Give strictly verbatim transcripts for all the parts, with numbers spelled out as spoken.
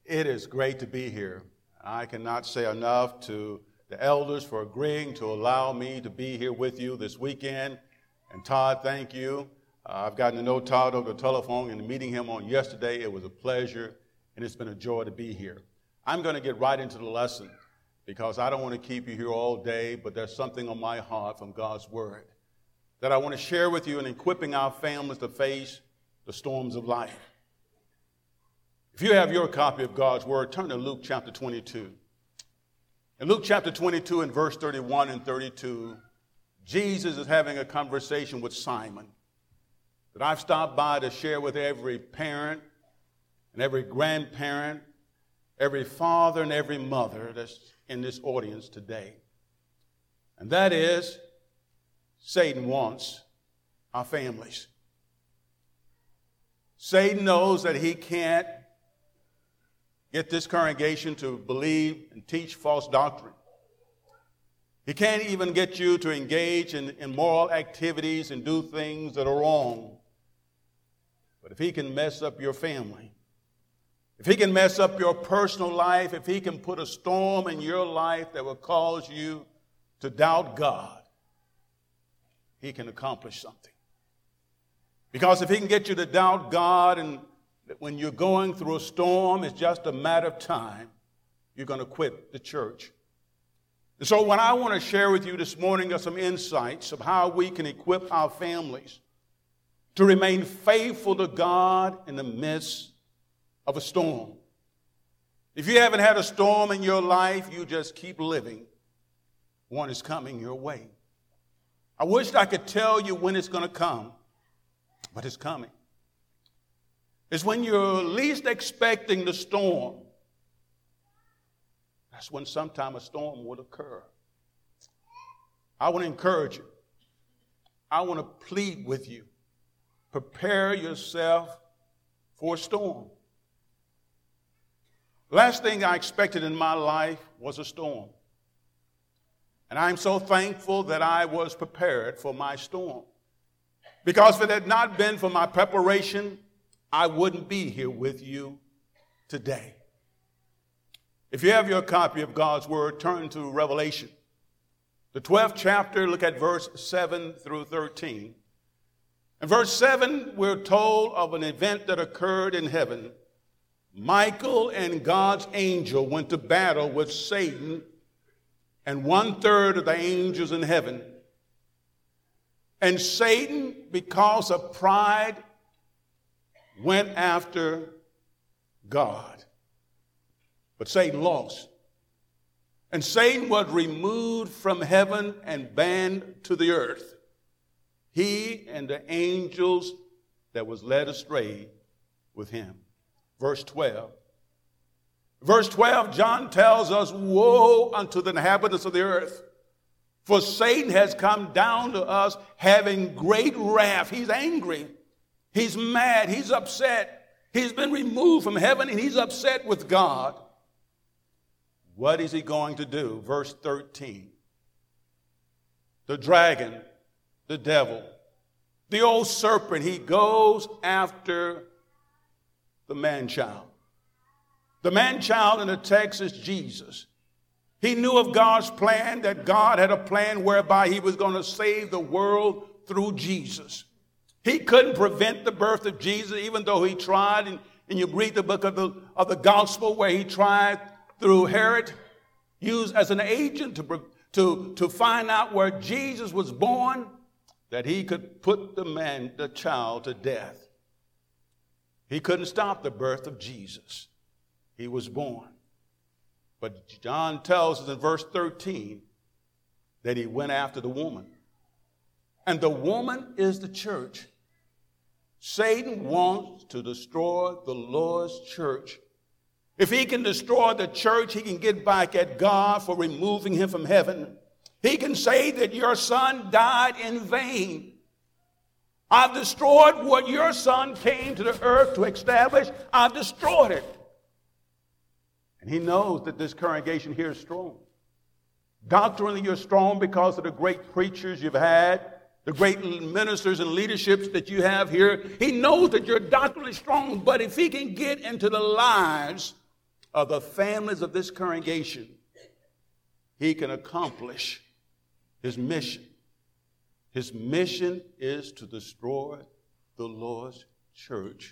It is great to be here. I cannot say enough to the elders for agreeing to allow me to be here with you this weekend. And Todd, thank you. Uh, I've gotten to know Todd over the telephone and meeting him on yesterday. It was a pleasure, and it's been a joy to be here. I'm going to get right into the lesson because I don't want to keep you here all day, but there's something on my heart from God's Word that I want to share with you in equipping our families to face the storms of life. If you have your copy of God's Word, turn to Luke chapter twenty-two. In Luke chapter twenty-two and verse thirty-one and thirty-two, Jesus is having a conversation with Simon that I've stopped by to share with every parent and every grandparent, every father and every mother that's in this audience today. And that is, Satan wants our families. Satan knows that he can't get this congregation to believe and teach false doctrine. He can't even get you to engage in immoral activities and do things that are wrong. But if he can mess up your family, if he can mess up your personal life, if he can put a storm in your life that will cause you to doubt God, he can accomplish something. Because if he can get you to doubt God, and when you're going through a storm, it's just a matter of time, you're going to quit the church. And so what I want to share with you this morning are some insights of how we can equip our families to remain faithful to God in the midst of a storm. If you haven't had a storm in your life, you just keep living. One is coming your way. I wish I could tell you when it's going to come, but it's coming. It's when you're least expecting the storm. That's when sometime a storm will occur. I want to encourage you. I want to plead with you. Prepare yourself for a storm. Last thing I expected in my life was a storm. And I'm so thankful that I was prepared for my storm. Because if it had not been for my preparation, I wouldn't be here with you today. If you have your copy of God's Word, turn to Revelation. The twelfth chapter, look at verse seven through thirteen. In verse seven, we're told of an event that occurred in heaven. Michael and God's angel went to battle with Satan and one-third of the angels in heaven. And Satan, because of pride, went after God. But Satan lost. And Satan was removed from heaven and banned to the earth. He and the angels that was led astray with him. Verse twelve. Verse twelve, John tells us, woe unto the inhabitants of the earth, for Satan has come down to us having great wrath. He's angry. He's mad. He's upset. He's been removed from heaven and he's upset with God. What is he going to do? Verse thirteen. The dragon, the devil, the old serpent, he goes after the man-child. The man-child in the text is Jesus. He knew of God's plan, that God had a plan whereby he was going to save the world through Jesus. He couldn't prevent the birth of Jesus, even though he tried. And, and you read the book of the, of the gospel where he tried through Herod, used as an agent to, to, to find out where Jesus was born, that he could put the man, the child, to death. He couldn't stop the birth of Jesus. He was born. But John tells us in verse thirteen that he went after the woman. And the woman is the church. Satan wants to destroy the Lord's church. If he can destroy the church, he can get back at God for removing him from heaven. He can say that your son died in vain. I've destroyed what your son came to the earth to establish. I've destroyed it. And he knows that this congregation here is strong. Doctrinally, you're strong because of the great preachers you've had, the great ministers and leaderships that you have here. He knows that you're doctrinally strong, but if he can get into the lives of the families of this congregation, he can accomplish his mission. His mission is to destroy the Lord's church.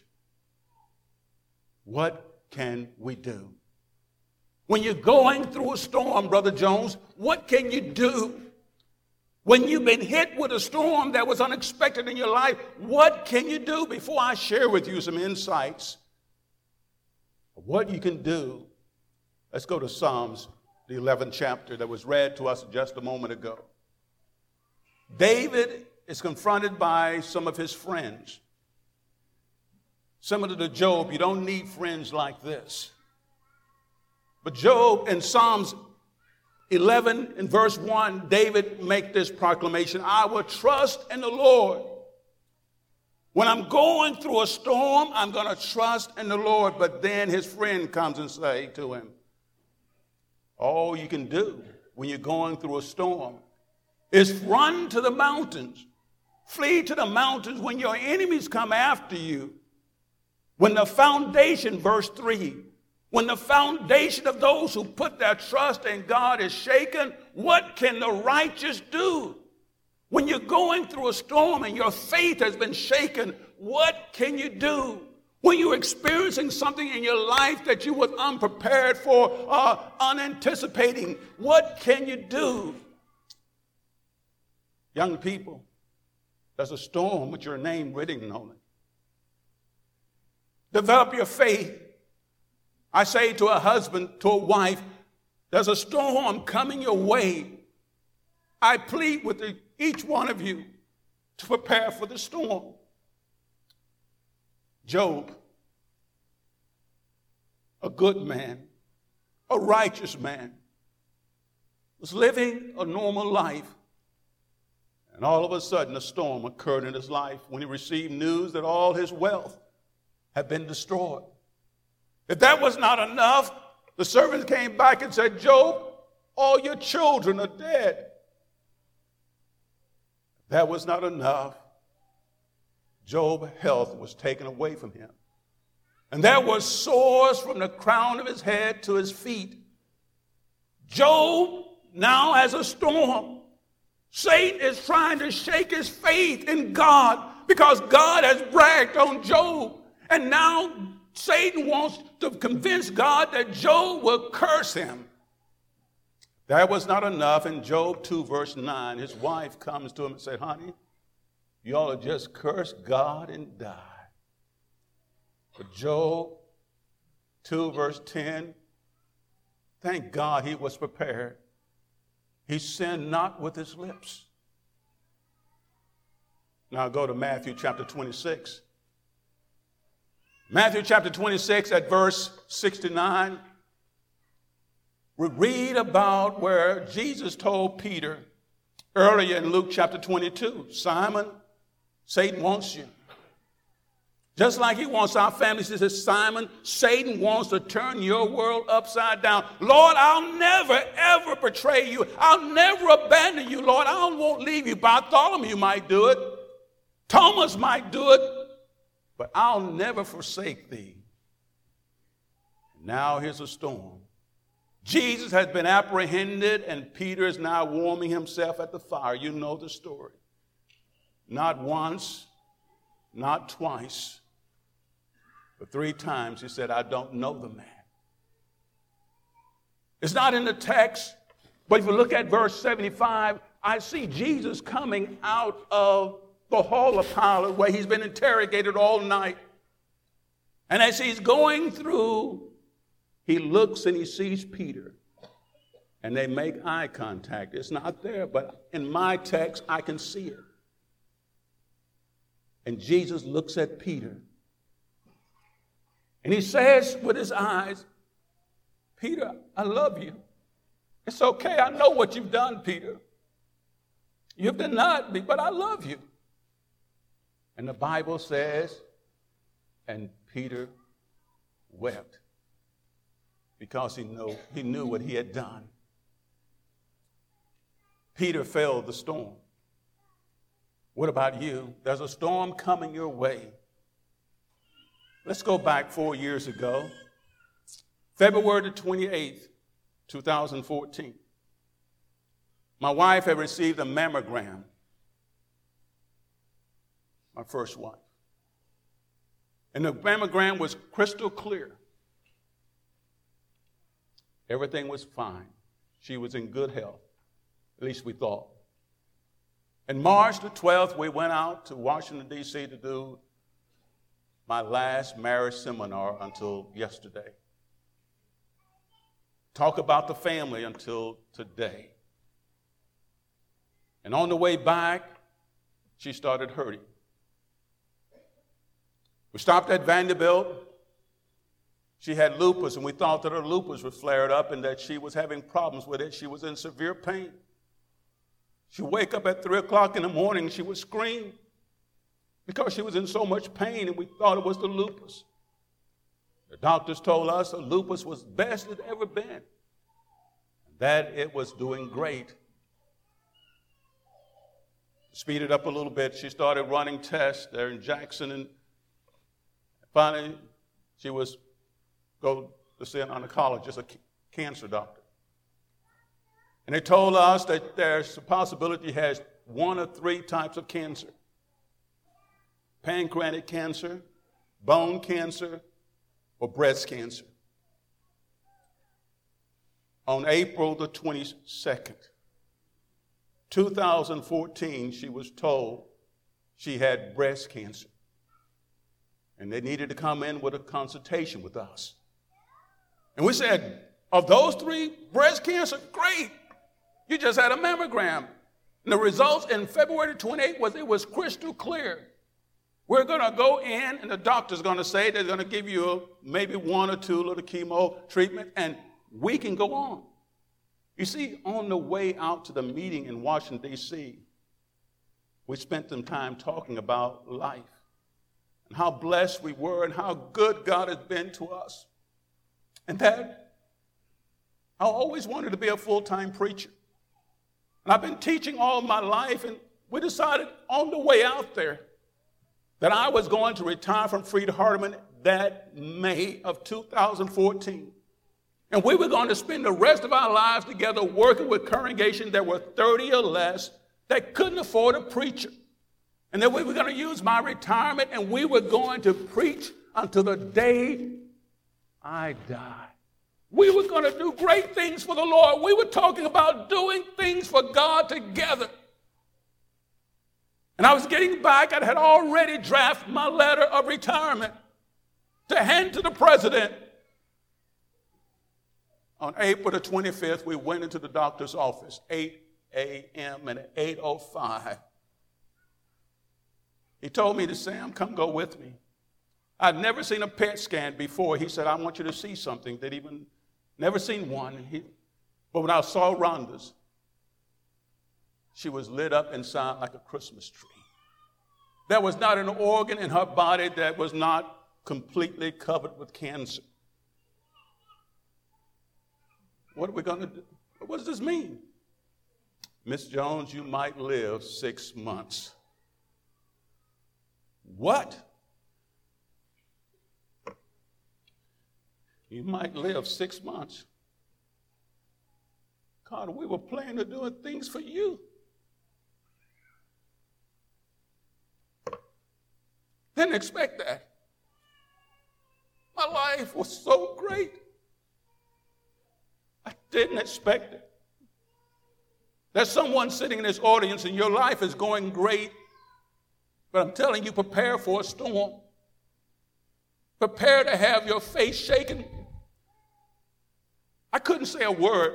What can we do? When you're going through a storm, Brother Jones, what can you do? When you've been hit with a storm that was unexpected in your life, what can you do? Before I share with you some insights of what you can do, let's go to Psalms, the eleventh chapter that was read to us just a moment ago. David is confronted by some of his friends. Similar to Job, you don't need friends like this. But Job, in Psalms eleven and verse one, David make this proclamation: I will trust in the Lord. When I'm going through a storm, I'm going to trust in the Lord. But then his friend comes and say to him, all you can do when you're going through a storm is run to the mountains. Flee to the mountains when your enemies come after you. When the foundation, verse three, when the foundation of those who put their trust in God is shaken, what can the righteous do? When you're going through a storm and your faith has been shaken, what can you do? When you're experiencing something in your life that you were unprepared for, uh, unanticipating, what can you do? Young people, there's a storm with your name written on it. Develop your faith. I say to a husband, to a wife, there's a storm coming your way. I plead with the, each one of you to prepare for the storm. Job, a good man, a righteous man, was living a normal life. And all of a sudden, a storm occurred in his life when he received news that all his wealth had been destroyed. If that was not enough, the servants came back and said, Job, all your children are dead. If that was not enough, Job's health was taken away from him. And there were sores from the crown of his head to his feet. Job now has a storm. Satan is trying to shake his faith in God because God has bragged on Job. And now Satan wants to convince God that Job will curse him. That was not enough. In Job two, verse nine, his wife comes to him and said, honey, you ought to just curse God and die. But Job two, verse ten, thank God he was prepared. He sinned not with his lips. Now go to Matthew chapter twenty-six. Matthew chapter twenty-six at verse sixty-nine. We read about where Jesus told Peter earlier in Luke chapter twenty-two, Simon, Satan wants you. Just like he wants our families. He says, Simon, Satan wants to turn your world upside down. Lord, I'll never, ever betray you. I'll never abandon you, Lord. I won't leave you. Bartholomew might do it. Thomas might do it. But I'll never forsake thee. Now here's a storm. Jesus has been apprehended, and Peter is now warming himself at the fire. You know the story. Not once, not twice, but three times he said, I don't know the man. It's not in the text, but if you look at verse seventy-five, I see Jesus coming out of the hall of Pilate where he's been interrogated all night. And as he's going through, he looks and he sees Peter. And they make eye contact. It's not there, but in my text, I can see it. And Jesus looks at Peter. And he says with his eyes, Peter, I love you. It's okay. I know what you've done, Peter. You've denied me, but I love you. And the Bible says, and Peter wept because he knew, he knew what he had done. Peter failed the storm. What about you? There's a storm coming your way. Let's go back four years ago. February the twenty-eighth, two thousand fourteen, my wife had received a mammogram, my first wife. And the mammogram was crystal clear. Everything was fine. She was in good health, at least we thought. And March the twelfth, we went out to Washington, D C to do my last marriage seminar until yesterday. Talk about the family until today. And on the way back, she started hurting. We stopped at Vanderbilt. She had lupus, and we thought that her lupus was flared up and that she was having problems with it. She was in severe pain. She'd wake up at three o'clock in the morning, and she would scream because she was in so much pain, and we thought it was the lupus. The doctors told us her lupus was best it ever been, that it was doing great. To speed it up a little bit, she started running tests there in Jackson, and finally she was go to see an oncologist, a cancer doctor. And they told us that there's a possibility he has one of three types of cancer: pancreatic cancer, bone cancer, or breast cancer. On April the twenty-second, two thousand fourteen, she was told she had breast cancer. And they needed to come in with a consultation with us. And we said, of those three, breast cancer, great. You just had a mammogram. And the results in February twenty-eighth was it was crystal clear. We're going to go in, and the doctor's going to say they're going to give you a, maybe one or two little chemo treatment, and we can go on. You see, on the way out to the meeting in Washington, D C, we spent some time talking about life and how blessed we were and how good God has been to us. And that I always wanted to be a full-time preacher. And I've been teaching all my life, and we decided on the way out there that I was going to retire from Freed-Hardeman that May of two thousand fourteen. And we were going to spend the rest of our lives together working with congregations that were thirty or less that couldn't afford a preacher. And then we were going to use my retirement, and we were going to preach until the day I died. We were going to do great things for the Lord. We were talking about doing things for God together. And I was getting back. I had already drafted my letter of retirement to hand to the president. On April the twenty-fifth, we went into the doctor's office, eight a.m., and at eight oh five, he told me to, Sam, come go with me. I'd never seen a P E T scan before. He said, I want you to see something that even, never seen one. He, but when I saw Rhonda's, she was lit up inside like a Christmas tree. There was not an organ in her body that was not completely covered with cancer. What are we going to do? What does this mean? Miss Jones, you might live six months. What? You might live six months. God, we were planning to do things for you. Didn't expect that. My life was so great. I didn't expect it. There's someone sitting in this audience and your life is going great, but I'm telling you, prepare for a storm. Prepare to have your faith shaken. I couldn't say a word,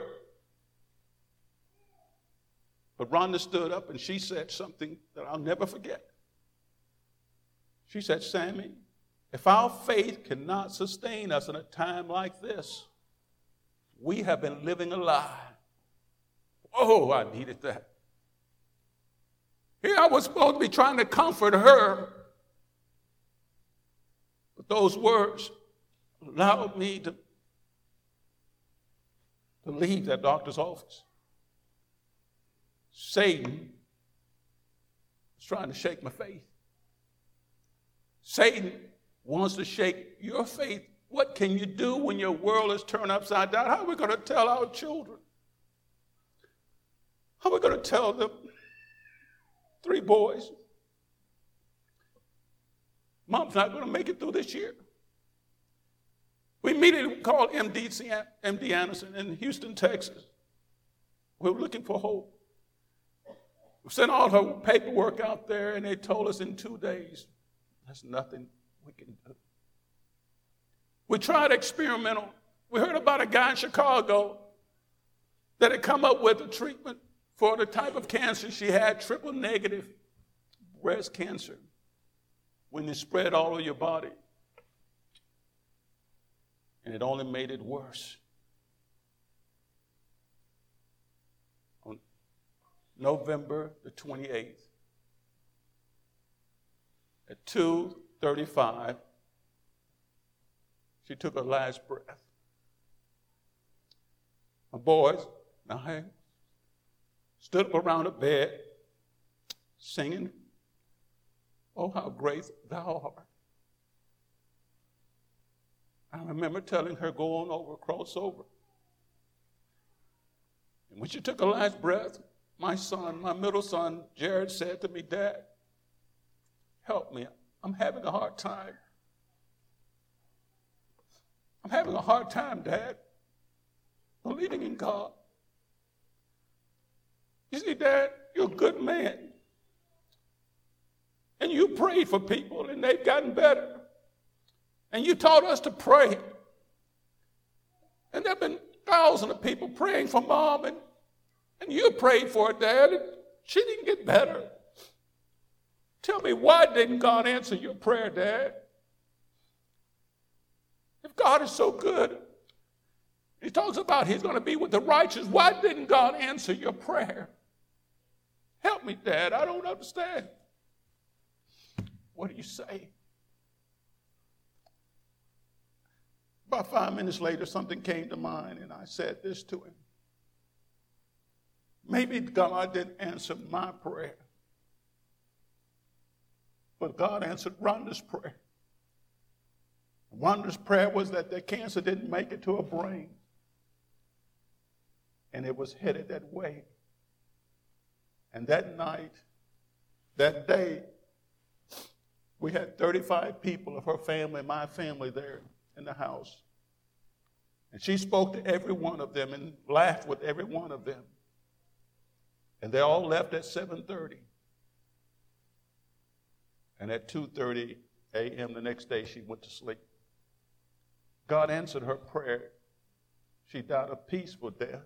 but Rhonda stood up and she said something that I'll never forget. She said, Sammy, if our faith cannot sustain us in a time like this, we have been living a lie. Oh, I needed that. Here I was supposed to be trying to comfort her, but those words allowed me to, to leave that doctor's office. Satan was trying to shake my faith. Satan wants to shake your faith What can you do when your world is turned upside down? How are we going to tell our children? How are we going to tell them, three boys, Mom's not going to make it through this year? We immediately called M D Anderson in Houston, Texas. We were looking for hope. We sent all her paperwork out there, and they told us in two days, there's nothing we can do. We tried experimental. We heard about a guy in Chicago that had come up with a treatment for the type of cancer she had, triple negative breast cancer, when it spread all over your body. And it only made it worse. On November the twenty-eighth, at two thirty-five, she took her last breath. My boys, now I stood up around the bed, singing, "Oh, how great thou art." I remember telling her, go on over, cross over. And when she took her last breath, my son, my middle son, Jared, said to me, "Dad, help me. I'm having a hard time. I'm having a hard time, Dad, believing in God." You see, Dad, you're a good man. And you prayed for people, and they've gotten better. And you taught us to pray. And there have been thousands of people praying for Mom, and, and you prayed for her, Dad, and she didn't get better. Tell me, why didn't God answer your prayer, Dad? If God is so good, he talks about he's going to be with the righteous. Why didn't God answer your prayer? Help me, Dad. I don't understand. What do you say? About five minutes later, something came to mind, and I said this to him. Maybe God didn't answer my prayer, but God answered Rhonda's prayer. Rhonda's prayer was that the cancer didn't make it to her brain, and it was headed that way. And that night, that day, we had thirty-five people of her family, my family, there in the house. And she spoke to every one of them and laughed with every one of them. And they all left at seven thirty. And at two thirty a.m. the next day, she went to sleep. God answered her prayer. She died a peaceful death.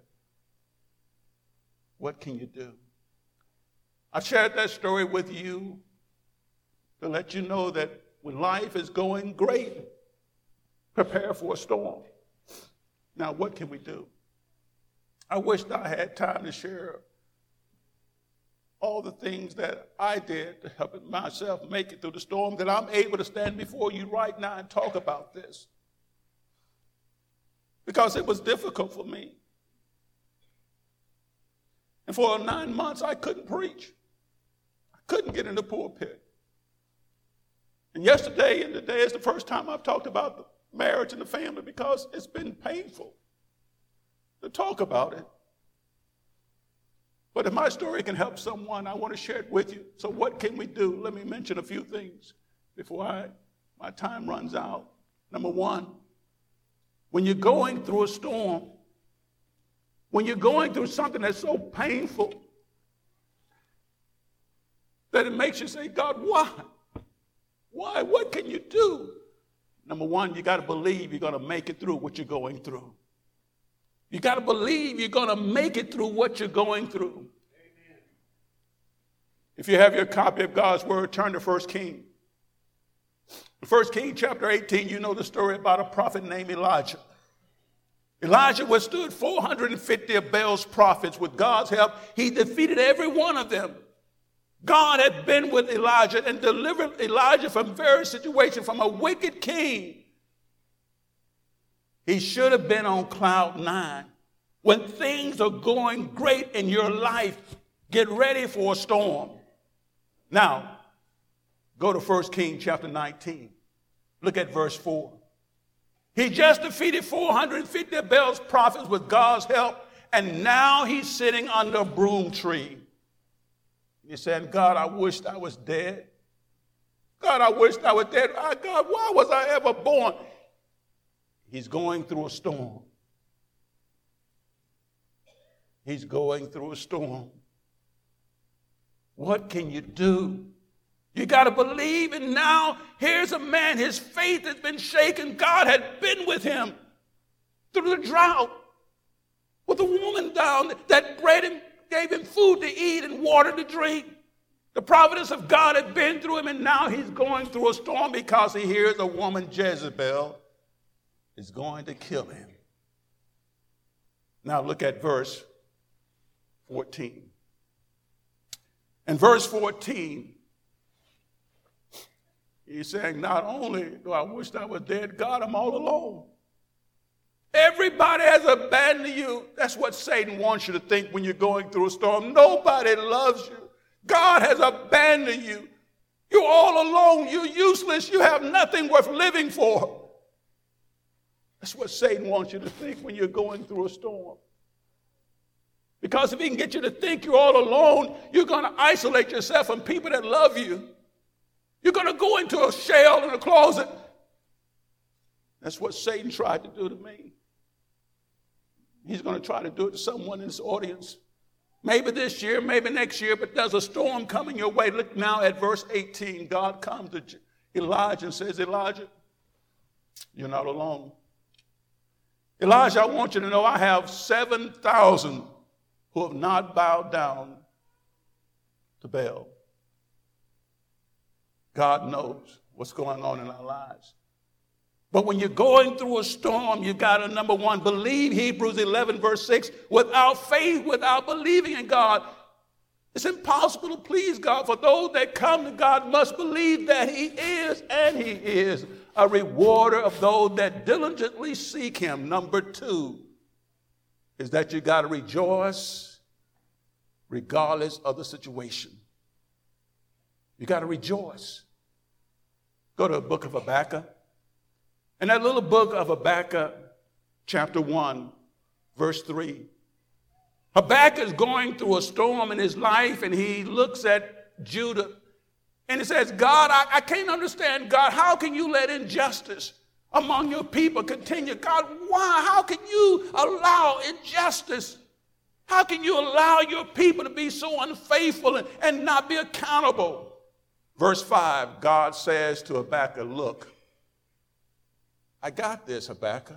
What can you do? I shared that story with you to let you know that when life is going great, prepare for a storm. Now, what can we do? I wished I had time to share all the things that I did to help myself make it through the storm, that I'm able to stand before you right now and talk about this. Because it was difficult for me. And for nine months, I couldn't preach. I couldn't get in the pulpit. And yesterday and today is the first time I've talked about the marriage and the family, because it's been painful to talk about it. But if my story can help someone, I want to share it with you. So what can we do? Let me mention a few things before I, my time runs out. Number one, when you're going through a storm, when you're going through something that's so painful that it makes you say, God, why? Why? What can you do? Number one, you got to believe you're going to make it through what you're going through. You got to believe you're going to make it through what you're going through. Amen. If you have your copy of God's Word, turn to First Kings. First Kings chapter eighteen, you know the story about a prophet named Elijah. Elijah withstood four hundred fifty of Baal's prophets. With God's help, he defeated every one of them. God had been with Elijah and delivered Elijah from various situations, from a wicked king. He should have been on cloud nine. When things are going great in your life, get ready for a storm. Now, go to First Kings chapter nineteen. Look at verse four. He just defeated four hundred fifty of Baal's prophets with God's help, and now he's sitting under a broom tree. He's saying, God, I wished I was dead. God, I wished I was dead. Oh, God, why was I ever born? He's going through a storm. He's going through a storm. What can you do? You got to believe, and now here's a man, his faith has been shaken. God had been with him through the drought with a woman down that bred him, gave him food to eat and water to drink. The providence of God had been through him, and now he's going through a storm because he hears a woman, Jezebel, is going to kill him. Now look at verse fourteen. In verse fourteen, he's saying, not only do I wish I was dead, God, I'm all alone. Everybody has abandoned you. That's what Satan wants you to think when you're going through a storm. Nobody loves you. God has abandoned you. You're all alone. You're useless. You have nothing worth living for. That's what Satan wants you to think when you're going through a storm. Because if he can get you to think you're all alone, you're going to isolate yourself from people that love you. You're going to go into a shell in a closet. That's what Satan tried to do to me. He's going to try to do it to someone in this audience. Maybe this year, maybe next year, but there's a storm coming your way. Look now at verse eighteen. God comes to Elijah and says, Elijah, you're not alone. Elijah, I want you to know I have seven thousand who have not bowed down to Baal. God knows what's going on in our lives. But when you're going through a storm, you've got to, number one, believe. Hebrews eleven, verse six, without faith, without believing in God, it's impossible to please God. For those that come to God must believe that he is, and he is a rewarder of those that diligently seek him. Number two is that you got to rejoice regardless of the situation. You got to rejoice. Go to the book of Habakkuk. In that little book of Habakkuk, chapter one, verse three, Habakkuk is going through a storm in his life, and he looks at Judah, and he says, God, I, I can't understand, God, how can you let injustice among your people continue? God, why? How can you allow injustice? How can you allow your people to be so unfaithful and, and not be accountable? Verse five, God says to Habakkuk, look, I got this, Habakkuk.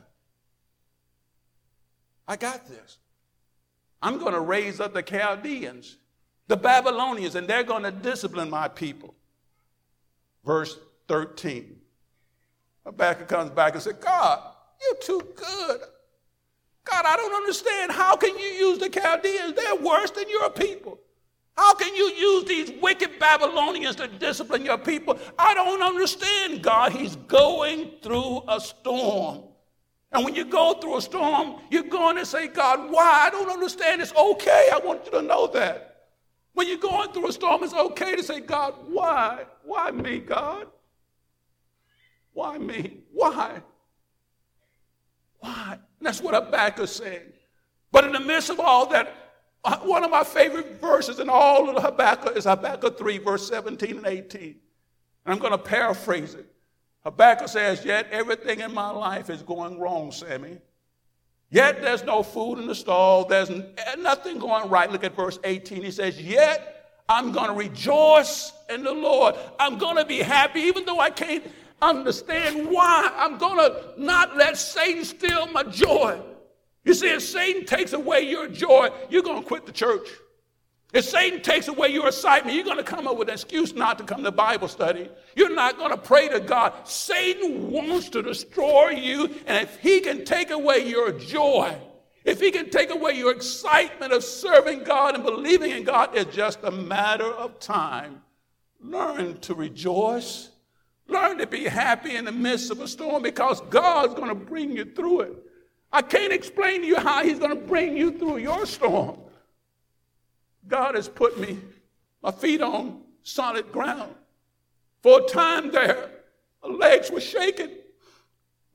I got this. I'm going to raise up the Chaldeans, the Babylonians, and they're going to discipline my people. Verse thirteen. Habakkuk comes back and says, God, you're too good. God, I don't understand. How can you use the Chaldeans? They're worse than your people. How can you use these wicked Babylonians to discipline your people? I don't understand, God. He's going through a storm. And when you go through a storm, you're going to say, God, why? I don't understand. It's okay. I want you to know that. When you're going through a storm, it's okay to say, God, why? Why me, God? Why me? Why? Why? And that's what Habakkuk is saying. But in the midst of all that, one of my favorite verses in all of the Habakkuk is Habakkuk three, verse seventeen and eighteen. And I'm going to paraphrase it. Habakkuk says, yet everything in my life is going wrong, Sammy. Yet there's no food in the stall. There's nothing going right. Look at verse eighteen. He says, yet I'm going to rejoice in the Lord. I'm going to be happy, even though I can't understand why. I'm going to not let Satan steal my joy. You see, if Satan takes away your joy, you're going to quit the church. If Satan takes away your excitement, you're going to come up with an excuse not to come to Bible study. You're not going to pray to God. Satan wants to destroy you, and if he can take away your joy, if he can take away your excitement of serving God and believing in God, it's just a matter of time. Learn to rejoice. Learn to be happy in the midst of a storm, because God's going to bring you through it. I can't explain to you how he's going to bring you through your storm. God has put me, my feet on solid ground. For a time there, my legs were shaking.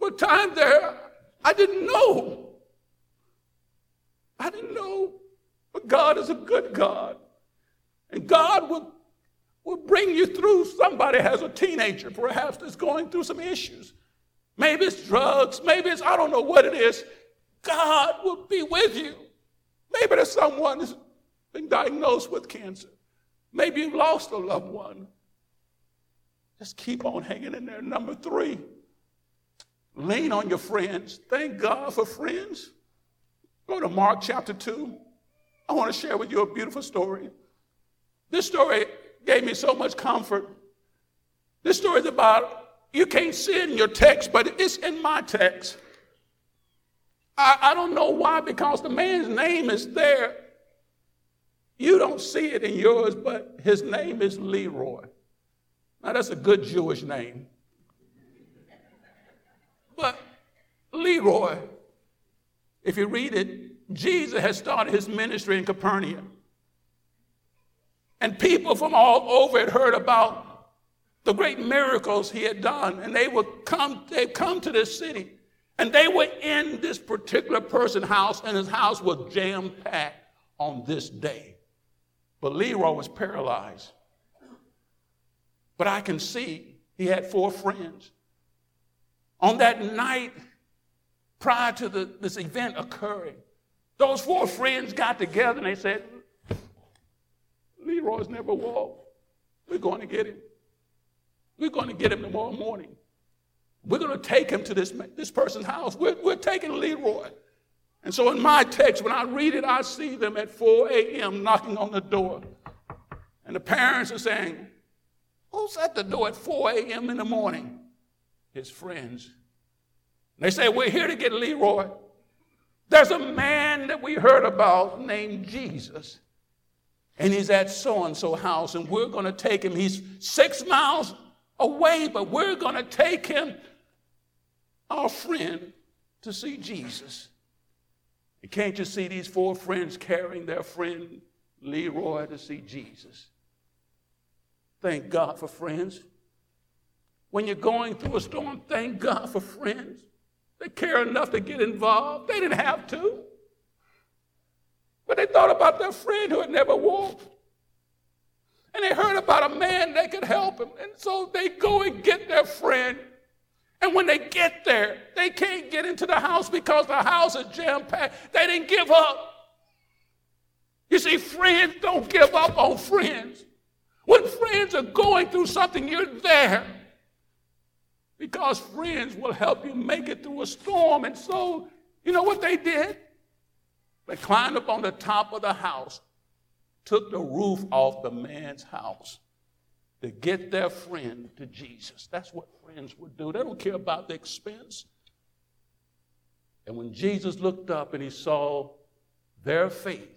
For time there, I didn't know. I didn't know. But God is a good God. And God will, will bring you through. Somebody has a teenager, perhaps, that's going through some issues. Maybe it's drugs. Maybe it's, I don't know what it is. God will be with you. Maybe there's someone who's been diagnosed with cancer. Maybe you've lost a loved one. Just keep on hanging in there. Number three, lean on your friends. Thank God for friends. Go to Mark chapter two. I want to share with you a beautiful story. This story gave me so much comfort. This story is about, you can't see it in your text, but it's in my text. I, I don't know why, because the man's name is there. You don't see it in yours, but his name is Leroy. Now, that's a good Jewish name. But Leroy, if you read it, Jesus had started his ministry in Capernaum. And people from all over had heard about the great miracles he had done. And they would come, they'd come to this city. And they were in this particular person's house, and his house was jam-packed on this day. But Leroy was paralyzed. But I can see he had four friends. On that night, prior to the, this event occurring, those four friends got together and they said, Leroy's never walked. We're going to get him. We're going to get him tomorrow morning. We're going to take him to this, this person's house. We're, we're taking Leroy. And so in my text, when I read it, I see them at four a.m. knocking on the door. And the parents are saying, who's at the door at four a.m. in the morning? His friends. And they say, we're here to get Leroy. There's a man that we heard about named Jesus. And he's at so-and-so house, and we're going to take him. He's six miles away, but we're going to take him, our friend, to see Jesus. And can't you see these four friends carrying their friend Leroy to see Jesus? Thank God for friends. When you're going through a storm, thank God for friends. They care enough to get involved. They didn't have to. But they thought about their friend who had never walked. And they heard about a man that could help him. And so they go and get their friend. And when they get there, they can't get into the house because the house is jam-packed. They didn't give up. You see, friends don't give up on friends. When friends are going through something, you're there. Because friends will help you make it through a storm. And so, you know what they did? They climbed up on the top of the house, took the roof off the man's house to get their friend to Jesus. That's what friends would do. They don't care about the expense. And when Jesus looked up and he saw their faith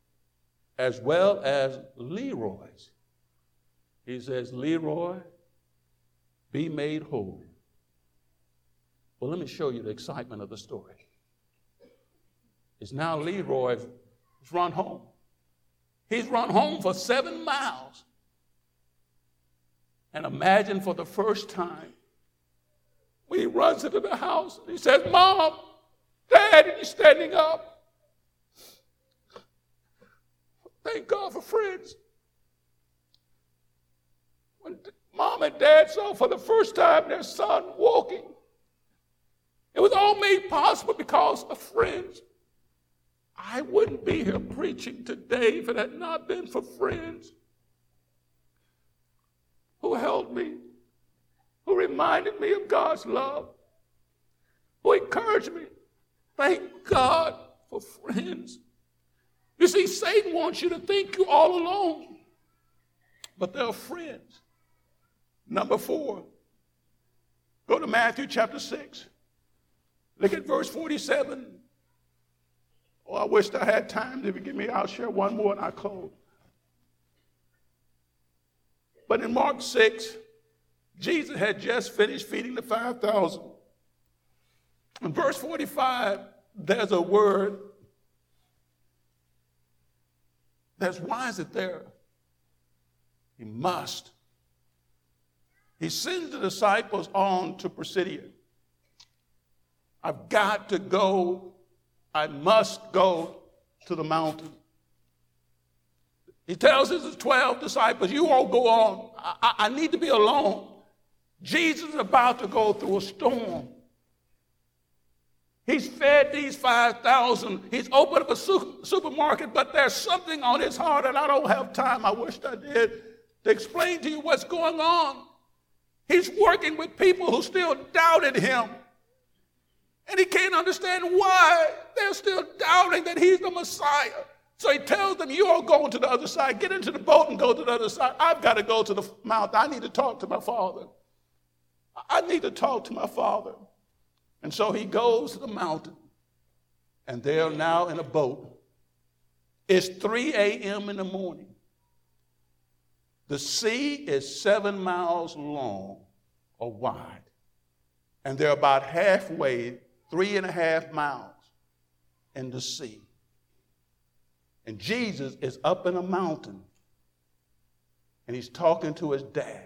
as well as Leroy's, he says, Leroy, be made whole. Well, let me show you the excitement of the story. It's now Leroy has run home. He's run home for seven miles. And imagine for the first time, when he runs into the house, he says, Mom, Dad, and he's standing up. Thank God for friends. When Mom and Dad saw for the first time their son walking, it was all made possible because of friends. I wouldn't be here preaching today if it had not been for friends who held me, who reminded me of God's love, who encouraged me. Thank God for friends. You see, Satan wants you to think you're all alone, but there are friends. Number four, go to Matthew chapter six. Look at verse forty-seven. Oh, I wish I had time. If you give me, I'll share one more and I'll close. But in Mark six, Jesus had just finished feeding the five thousand. In verse forty-five, there's a word. That's why is it there? He must. He sends the disciples on to Pisidia. I've got to go. I must go to the mountain. He tells his twelve disciples, you all go on. I, I need to be alone. Jesus is about to go through a storm. He's fed these five thousand. He's opened up a su- supermarket, but there's something on his heart, and I don't have time, I wish I did, to explain to you what's going on. He's working with people who still doubted him. And he can't understand why they're still doubting that he's the Messiah. So he tells them, you all go to the other side. Get into the boat and go to the other side. I've got to go to the mountain. I need to talk to my Father. I need to talk to my Father. And so he goes to the mountain. And they're now in a boat. It's three a.m. in the morning. The sea is seven miles long or wide. And they're about halfway, three and a half miles in the sea. And Jesus is up in a mountain, and he's talking to his dad.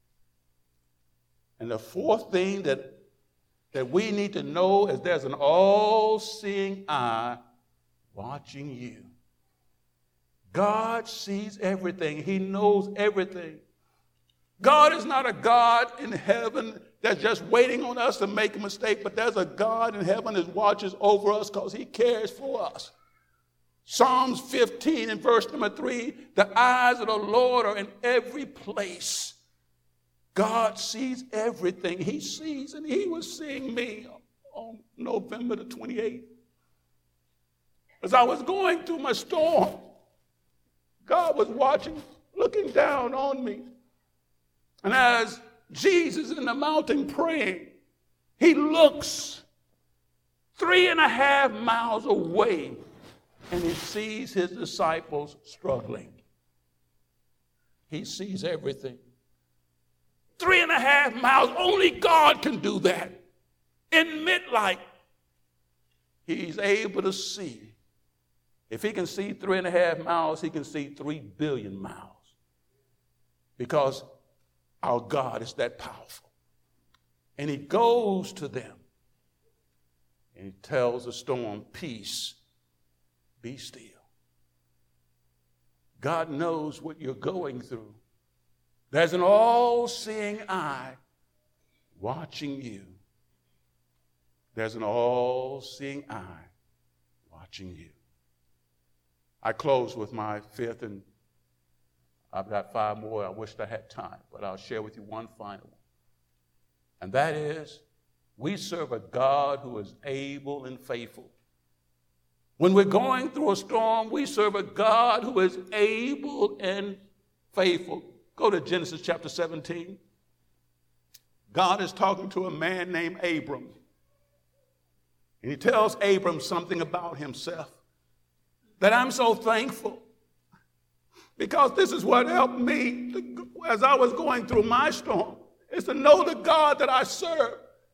And the fourth thing that, that we need to know is there's an all-seeing eye watching you. God sees everything. He knows everything. God is not a God in heaven that's just waiting on us to make a mistake, but there's a God in heaven that watches over us because he cares for us. Psalms fifteen and verse number three, the eyes of the Lord are in every place. God sees everything. He sees, and he was seeing me on November the twenty-eighth. As I was going through my storm, God was watching, looking down on me. And as Jesus in the mountain praying, he looks three and a half miles away, and he sees his disciples struggling. He sees everything. Three and a half miles, only God can do that. In midnight, he's able to see. If he can see three and a half miles, he can see three billion miles. Because our God is that powerful. And he goes to them, and he tells the storm, peace, be still. God knows what you're going through. There's an all-seeing eye watching you. There's an all-seeing eye watching you. I close with my fifth, and I've got five more. I wish I had time, but I'll share with you one final one. And that is, we serve a God who is able and faithful. When we're going through a storm, we serve a God who is able and faithful. Go to Genesis chapter seventeen. God is talking to a man named Abram. And he tells Abram something about himself that I'm so thankful, because this is what helped me to, as I was going through my storm, is to know the God that I serve.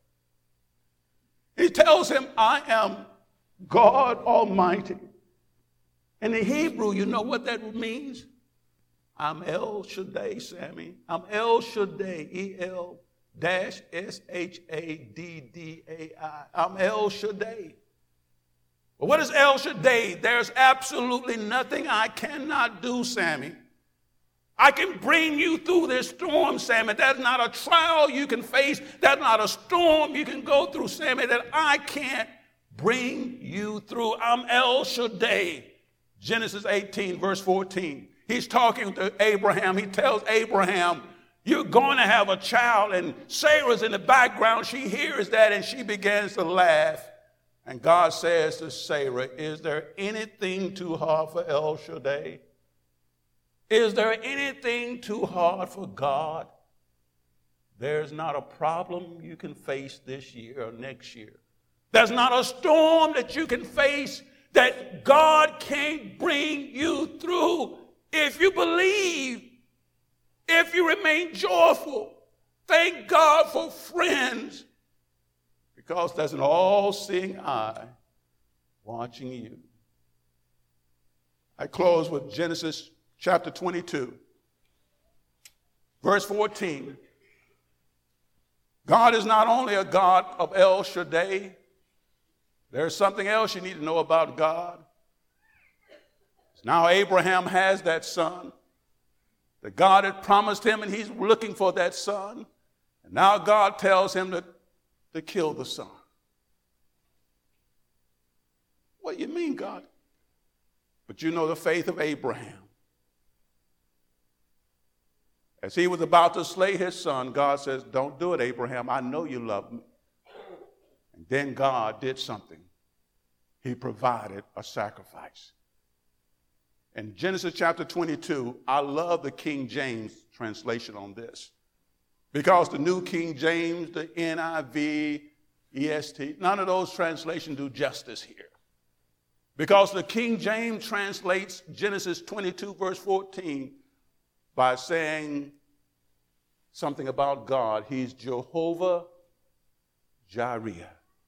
He tells him, I am God Almighty. In the Hebrew, you know what that means? I'm El Shaddai, Sammy. I'm El Shaddai, E L dash S H A D D A I. I'm El Shaddai. But what is El Shaddai? There's absolutely nothing I cannot do, Sammy. I can bring you through this storm, Sammy. That's not a trial you can face. That's not a storm you can go through, Sammy, that I can't bring you through. I'm El Shaddai. Genesis eighteen, verse fourteen. He's talking to Abraham. He tells Abraham, you're going to have a child. And Sarah's in the background. She hears that and she begins to laugh. And God says to Sarah, is there anything too hard for El Shaddai? Is there anything too hard for God? There's not a problem you can face this year or next year. There's not a storm that you can face that God can't bring you through if you believe, if you remain joyful. Thank God for friends, because there's an all-seeing eye watching you. I close with Genesis chapter twenty-two, verse fourteen. God is not only a God of El Shaddai, There's something else you need to know about God. Now Abraham has that son that God had promised him, and he's looking for that son. And now God tells him to, to kill the son. What do you mean, God? But you know the faith of Abraham. As he was about to slay his son, God says, don't do it, Abraham. I know you love me. And then God did something. He provided a sacrifice. In Genesis chapter twenty-two, I love the King James translation on this. Because the New King James, the N I V, E S T, none of those translations do justice here. Because the King James translates Genesis twenty-two, verse fourteen, by saying something about God. He's Jehovah Jireh.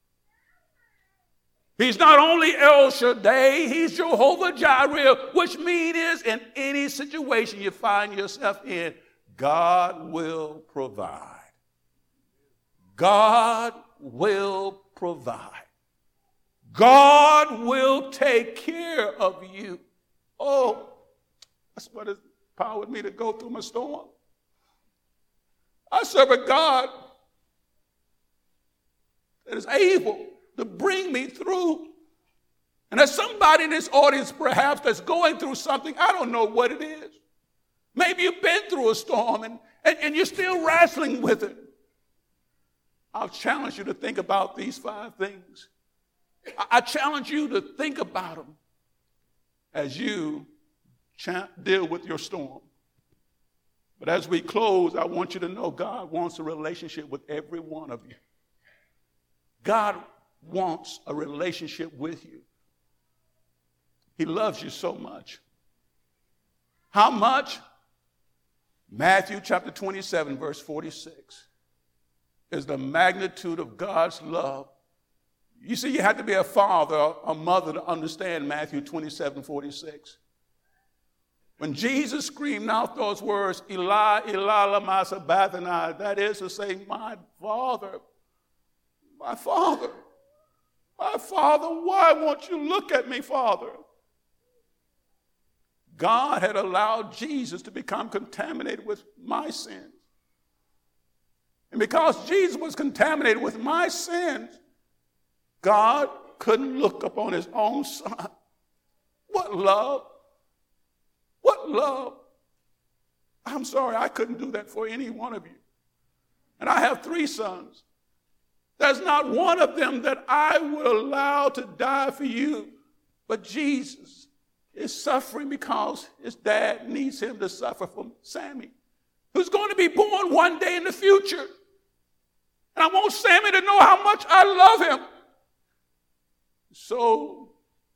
He's not only El Shaddai, he's Jehovah Jireh, which means is in any situation you find yourself in, God will provide. God will provide. God will take care of you. Oh, that's what has empowered me to go through my storm. I serve a God that is able to bring me through. And there's somebody in this audience perhaps that's going through something. I don't know what it is. Maybe you've been through a storm and, and, and you're still wrestling with it. I'll challenge you to think about these five things. I, I challenge you to think about them as you cha- deal with your storm. But as we close, I want you to know God wants a relationship with every one of you. God wants a relationship with you. He loves you so much. How much? Matthew chapter twenty-seven, verse forty-six is the magnitude of God's love. You see, you have to be a father, a mother to understand Matthew twenty-seven, forty-six. When Jesus screamed out those words, Eli, Eli, lama sabachthani, that is to say, my Father, my Father, my Father, why won't you look at me, Father? God had allowed Jesus to become contaminated with my sins. And because Jesus was contaminated with my sins, God couldn't look upon his own son. What love? What love? I'm sorry, I couldn't do that for any one of you. And I have three sons. There's not one of them that I would allow to die for you. But Jesus is suffering because his dad needs him to suffer from Sammy, who's going to be born one day in the future. And I want Sammy to know how much I love him. So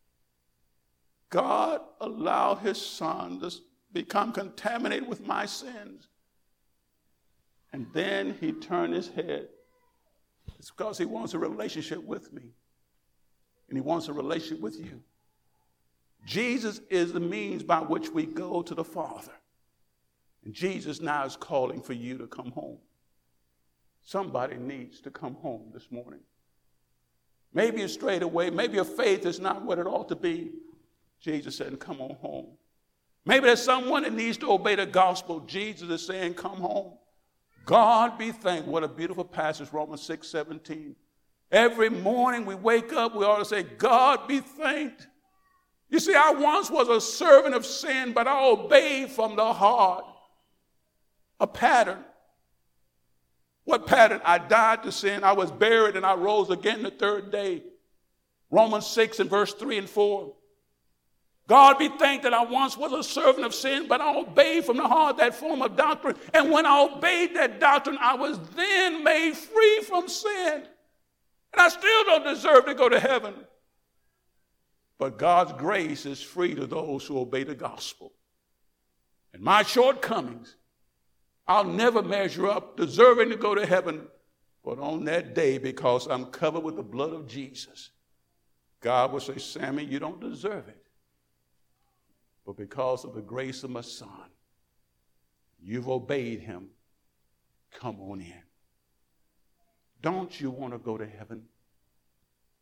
God allowed his son to become contaminated with my sins. And then he turned his head. It's because he wants a relationship with me. And he wants a relationship with you. Jesus is the means by which we go to the Father. And Jesus now is calling for you to come home. Somebody needs to come home this morning. Maybe you're strayed away. Maybe your faith is not what it ought to be. Jesus said, come on home. Maybe there's someone that needs to obey the gospel. Jesus is saying, come home. God be thanked. What a beautiful passage, Romans six seventeen. Every morning we wake up, we ought to say, God be thanked. You see, I once was a servant of sin, but I obeyed from the heart. A pattern. What pattern? I died to sin, I was buried, and I rose again the third day. Romans six and verse three and four. God be thanked that I once was a servant of sin, but I obeyed from the heart that form of doctrine. And when I obeyed that doctrine, I was then made free from sin. And I still don't deserve to go to heaven. But God's grace is free to those who obey the gospel. And my shortcomings, I'll never measure up, deserving to go to heaven. But on that day, because I'm covered with the blood of Jesus, God will say, Sammy, you don't deserve it. But because of the grace of my son, you've obeyed him. Come on in. Don't you want to go to heaven?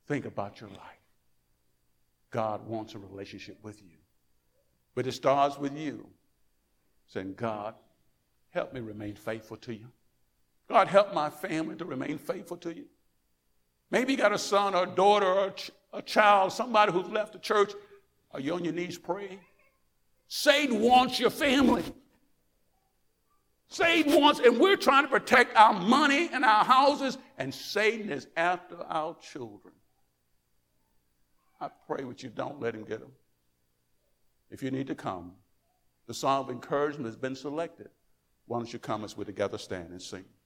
think about your life. God wants a relationship with you. But it starts with you saying, God, help me remain faithful to you. God, help my family to remain faithful to you. Maybe you got a son or a daughter or a, ch- a child, somebody who's left the church. Are you on your knees praying? Satan wants your family. Satan wants, and we're trying to protect our money and our houses, and Satan is after our children. I pray with you, don't let him get them. If you need to come, the song of encouragement has been selected. Why don't you come as we together stand and sing?